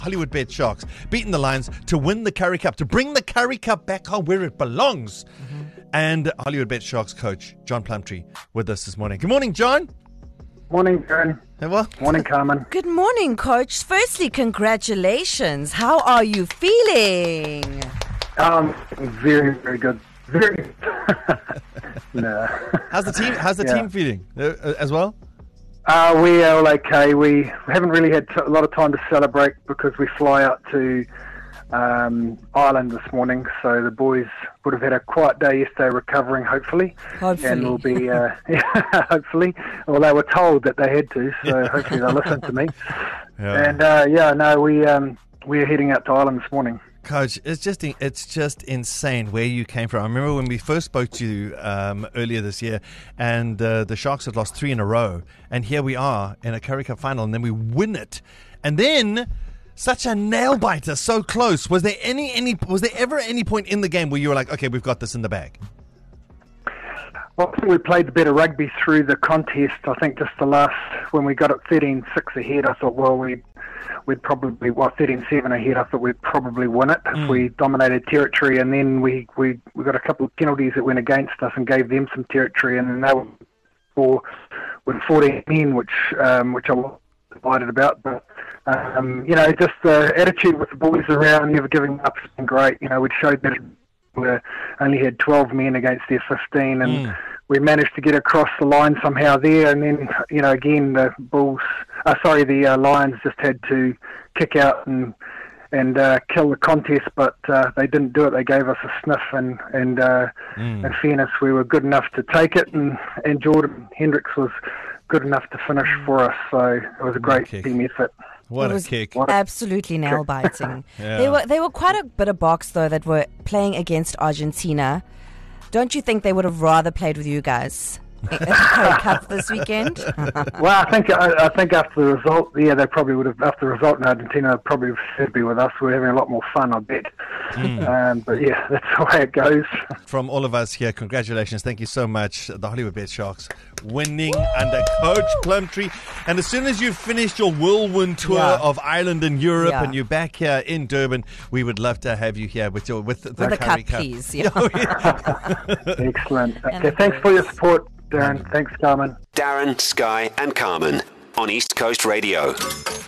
Hollywood Bet Sharks beating the Lions to win the Currie Cup, to bring the Currie Cup back home where it belongs. And Hollywood Bet Sharks coach John Plumtree with us this morning. Good morning, John. Morning, Darren. Morning, Carmen. Good morning, Coach. Firstly, congratulations. How are you feeling? Very, very good. Very. No. How's the team feeling as well? We are all okay. We haven't really had a lot of time to celebrate because we fly out to Ireland this morning. So the boys would have had a quiet day yesterday recovering, hopefully. And we'll be, hopefully. Well, they were told that they had to, so hopefully they'll listen to me. Yeah. And, we're heading out to Ireland this morning. Coach, it's just insane where you came from. I remember when we first spoke to you earlier this year, and the Sharks had lost 3 in a row, and here we are in a Currie Cup final, and then we win it, and then such a nail biter, so close. Was there ever any point in the game where you were like, okay, we've got this in the bag? Well, I think we played the better rugby through the contest. I think just when we got it 13-6 ahead, I thought, well, we'd probably 13-7 ahead. I thought we'd probably win it if we dominated territory, and then we got a couple of penalties that went against us and gave them some territory, and then they were with 14 men, which I was delighted about. But just the attitude with the boys around, never giving up, has been great. We showed that we only had 12 men against their 15, and we managed to get across the line somehow there. And then, again, the Lions just had to kick out and kill the contest, but they didn't do it. They gave us a sniff, and in fairness, we were good enough to take it, and Jordan Hendricks was good enough to finish for us. So it was a great team effort. What a kick. Absolutely nail-biting. Yeah. They were quite a bitter box, though, that were playing against Argentina. Don't you think they would have rather played with you guys at the Currie Cup this weekend? Well, I think after the result, they probably would have. After the result in Argentina, they'd probably have be with us. We're having a lot more fun, I bet. But yeah, that's the way it goes. From all of us here, congratulations. Thank you so much. The Hollywood Bet Sharks winning under Coach Plumtree. And as soon as you've finished your whirlwind tour of Ireland and Europe and you're back here in Durban, we would love to have you here with the Currie Cup, please. Yeah. Excellent. Okay, thanks for your support, Darren. Thanks, Carmen. Darren, Sky and Carmen on East Coast Radio.